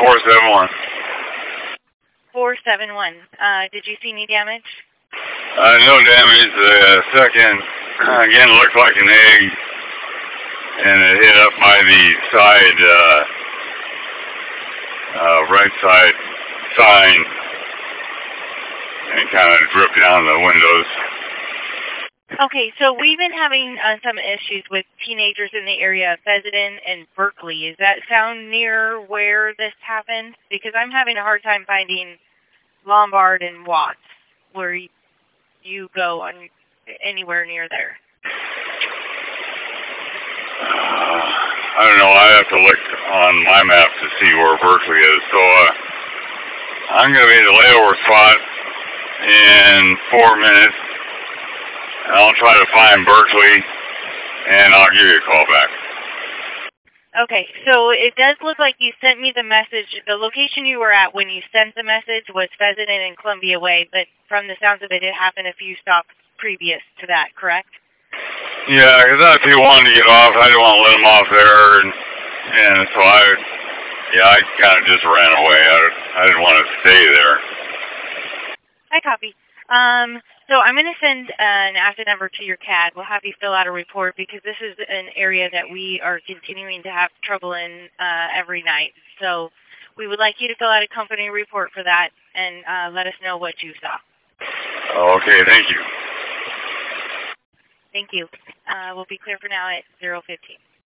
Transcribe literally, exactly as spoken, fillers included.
four seven one. four seven one. Uh, did you see any damage? Uh, no damage. The second, again, looked like an egg, and it hit up by the side, uh, uh, right side sign, and kind of dripped down the windows. Okay, so we've been having uh, some issues with teenagers in the area of Fessenden and Berkeley. Does that sound near where this happened? Because I'm having a hard time finding Lombard and Watts, where you go on anywhere near there. Uh, I don't know. I have to look on my map to see where Berkeley is. So uh, I'm going to be at the layover spot in four minutes. I'll try to find Berkeley, and I'll give you a call back. Okay, so it does look like you sent me the message. The location you were at when you sent the message was Fessenden and Columbia Way, but from the sounds of it, it happened a few stops previous to that, correct? Yeah, because I had people wanting to get off. I didn't want to let them off there, and, and so I, yeah, I kind of just ran away. I, I didn't want to stay there. I copy. Um, so I'm going to send an active number to your C A D. We'll have you fill out a report because this is an area that we are continuing to have trouble in uh, every night. So we would like you to fill out a company report for that and uh, let us know what you saw. Okay, thank you. Thank you. Uh, we'll be clear for now at zero fifteen.